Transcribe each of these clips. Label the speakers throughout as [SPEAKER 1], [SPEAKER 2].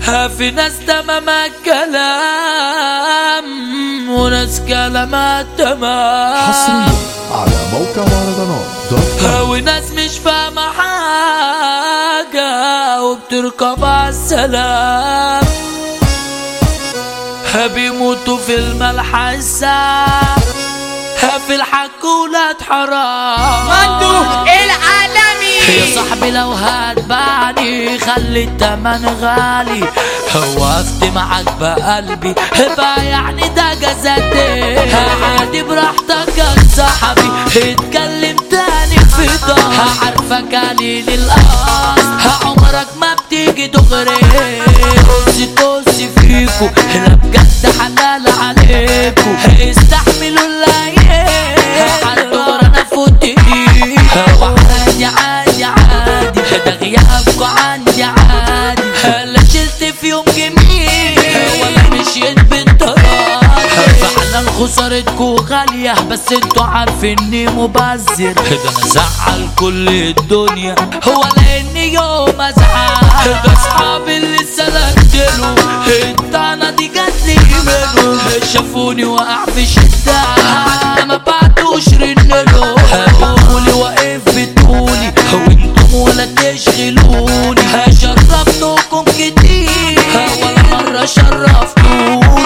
[SPEAKER 1] في ناس تمام الكلام وناس كلامها تمام،
[SPEAKER 2] حصريا على موقع مهرجانات .com.
[SPEAKER 1] وناس مش فاهمة حاجة وبتركب عالسلام، بيموتوا في الملحسة في الحكولات حرام.
[SPEAKER 3] مندو العالمي
[SPEAKER 1] يا صاحبي لو هتبعني خلي التمن غالي، وقفت معاك بقلبي بقى يعني ده جزاتي، عادي براحتك يا صاحبي اتكلم تاني في ضهر، عارفك قليل القصد عمرك ما بتيجي تغري، طز فيكو لا بجد حلال عليكو، استحملوا الليل عالدغر انا فوت ايدي، وعادي عادي عادي ده غيابكو عندي عادي، لا شلت في يوم جميل ولا مشيت بالطراد، فعلا خسارتكو غالية بس انتو عارفيني مبذر، ده انا زعل كل الدنيا هو لاني يوم ازعل، ده اصحابي اللي سلكتلو الطعنة دي جاتلي منهم، شافوني واقع في شدة ما بعتوش رنلو، قولي واقف بتقولي وانتم ولا تشغلوني، شرفتكم كتير ولا مرة شرفتوني،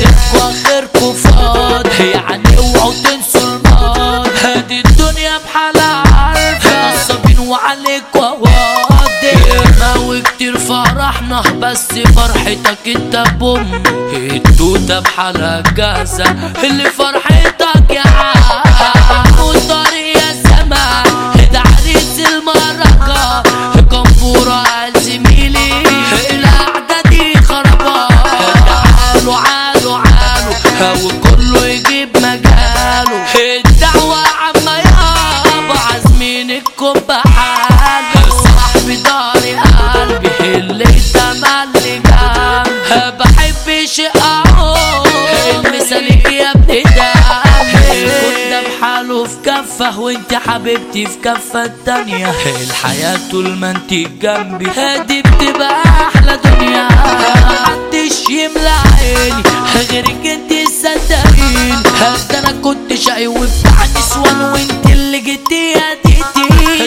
[SPEAKER 1] اخركوا فاضي يعني اوعوا تنسوا الماضي، هادي الدنيا بحالها عارفة نصابين وعليك وواضي، ناوي كتير فرحنا بس فرحتك انت بوم، التوتة بحالها جاهزة اللي فرحتك يا عم، والطريق يا سما ده عريس المرقة، كنفورة زميلي القعدة دي خربان، عالو عالو عالو وكله يجيب مجاله، الدعوة عما يابا عازمين الكوبا حالي، صاحبي داري قلبي اللي تملي جنبي، بحب شيء اقول مثالك يا ابني دمي، كنت بحاله في كفة وانت حبيبتي في كفة التانية، الحياة طول ما انت جنبي هادي بتبقى احلى دنيا، محدش يملى عيني غيرك انت صدقيني، ده انا كنت شقي وبتاع نسوان وانت اللي جيتي هديتي،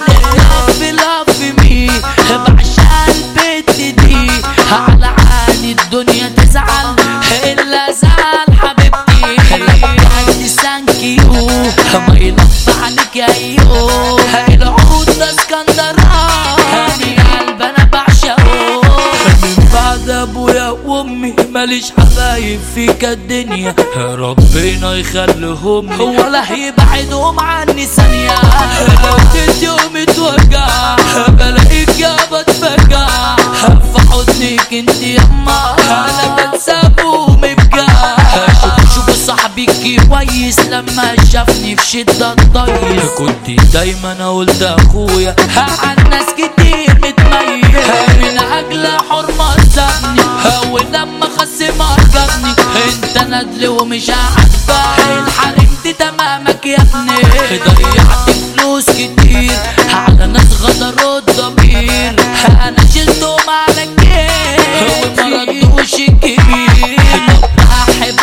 [SPEAKER 1] في لاف مين بعشق البت دي، على عاني الدنيا تزعل الا زعل حبيبتي، عندي سانكيو ما يلف عليك يا ايوه، العود ده اسكندراني قلب انا بعشقه، من بعد ابويا وامي ماليش حبايب فيك الدنيا، ربنا يخليهم ولا هيبعدهم عني ثانية، لو تديهم اتوجع بلاقيك يا بتفجع، في حضنك انت يما انا بنسابهم بجاه، شوفوا صاحبي كويس لما شافني في شدة ضيس، كنت دايما اقول ده اخويا عن ناس كتير متميز، من اجل حرمة سابني ولما خصم عجبني، انت ندل ومش عاجبك الحرمت تمامك يا ابني، ضيعت فلوس كتير على ناس غدروا الضمير، انا شلتهم على الكيف وما ردوش الكبير، احب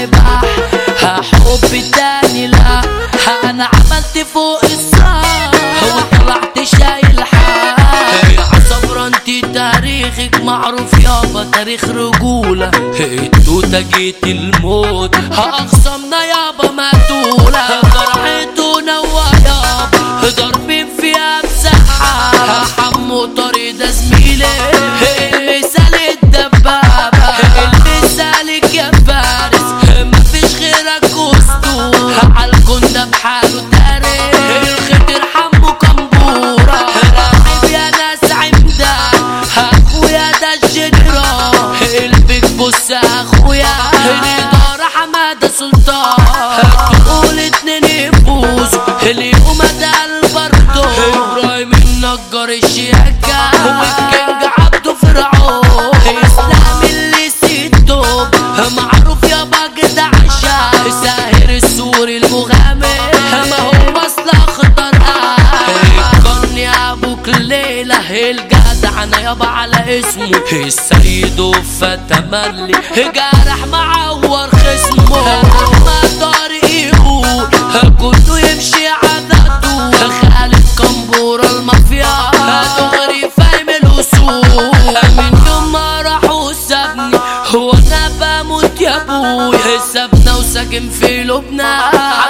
[SPEAKER 1] حب تاني لا انا عملت فوق الصح وطلعت شايل حق، يا صبرا انت تاريخك معروف يابا تاريخ رجولة، التوتة جيت الموت اخصمنا يابا مقتولة، فرحتونا ويابا ضاربين فيها مساحة، حمو طريق ده زميلي المثال الدبابة، المثالك يا فارس مفيش غيرك اسطورة، عالكون ده بحاله تاريخ الخضر حمو كمبورة، راعب يا ناس عمدان اخويا ده الجنرال، البيك بص اخويا الادارة حمادة سلطان، تقول اتنين يفوزوا اليوم ده البرضو، ابراهيم النجار الشياكة والكينج عبده فرعون، اسلام اللي سيتوب معروف يا باجد عشا، ساهر السوري المغامر ما هو اصلا خطر، القرن يا ابو كليلة جدع انا يابا على اسمه السيد وفتملي جارح معور خصمه احمد طارق يقول كله يمشي عدده خالد كمبورة المافيا دغري فاهم الوصول من يوم ما راح وسابني هو انا بموت يا ابوي سابنا وساكن في لبنان